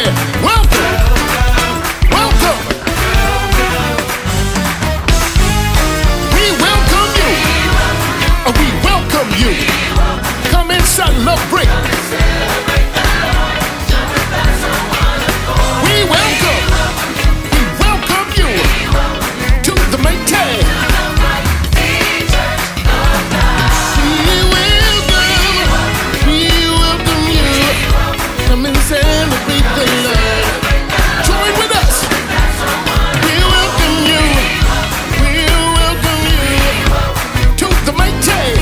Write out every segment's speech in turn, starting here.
Welcome. Welcome. We welcome you. We welcome you. Come and celebrate. We welcome you to the Maytag. We welcome you. Come and celebrate the Lord. Join with us. We welcome you. We welcome you to the Maytag.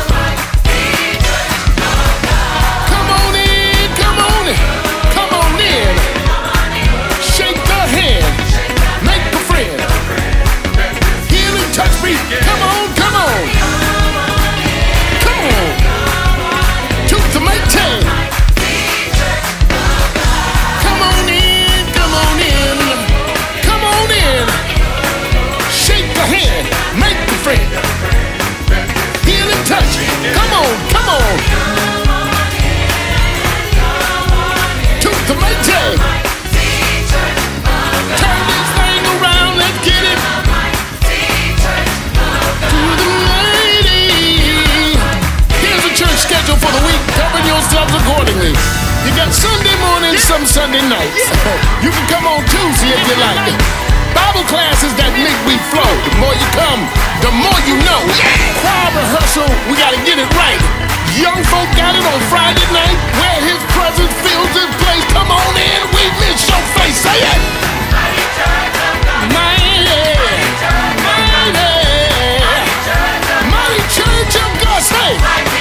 Come on in, come on in, come on in. Shake the hand, make a friend. Heal and touch me. Come on, come on. Come on. To the Maytag. Come on in, come on in. Come on in. Shake the hand, make a friend. Heal and touch. Come on, come on. To the Maytag. Turn this thing around, let's get it. To the lady. Here's a church schedule for the week. Govern yourselves accordingly. You got Sunday morning, some Sunday nights. You can come on Tuesday if you like. Bible classes that make me flow. The more you come, the more you know. Choir rehearsal, we gotta get it right. Young folk got it on Friday night, where his presence fills this place. Come on in, we miss your face. Say it. Mighty, mighty church of God. Say,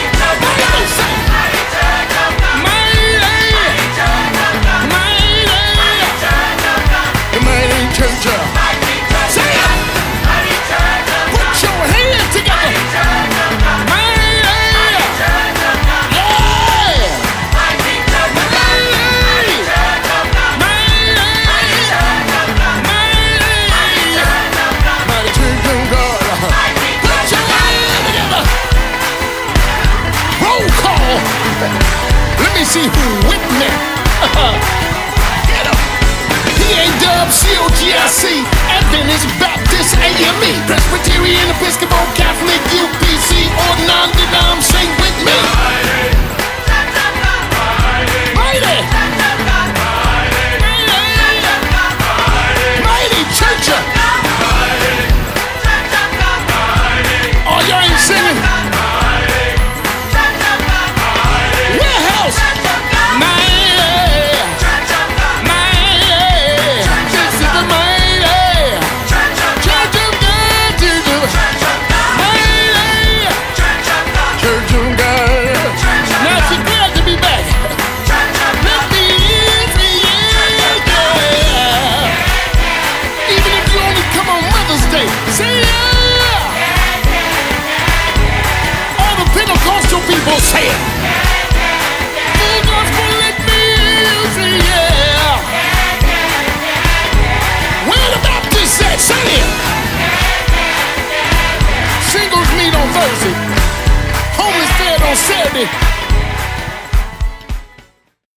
mighty church of. Say it. Put your hands together. Mighty, mighty church of God. Put your hands together. Roll call. Let me see who with me. Get up. P-A-Dub, C-O-G-I-C, Adventist, Baptist, AME, Presbyterian, Episcopal, Catholic, UPC, or non-denominational.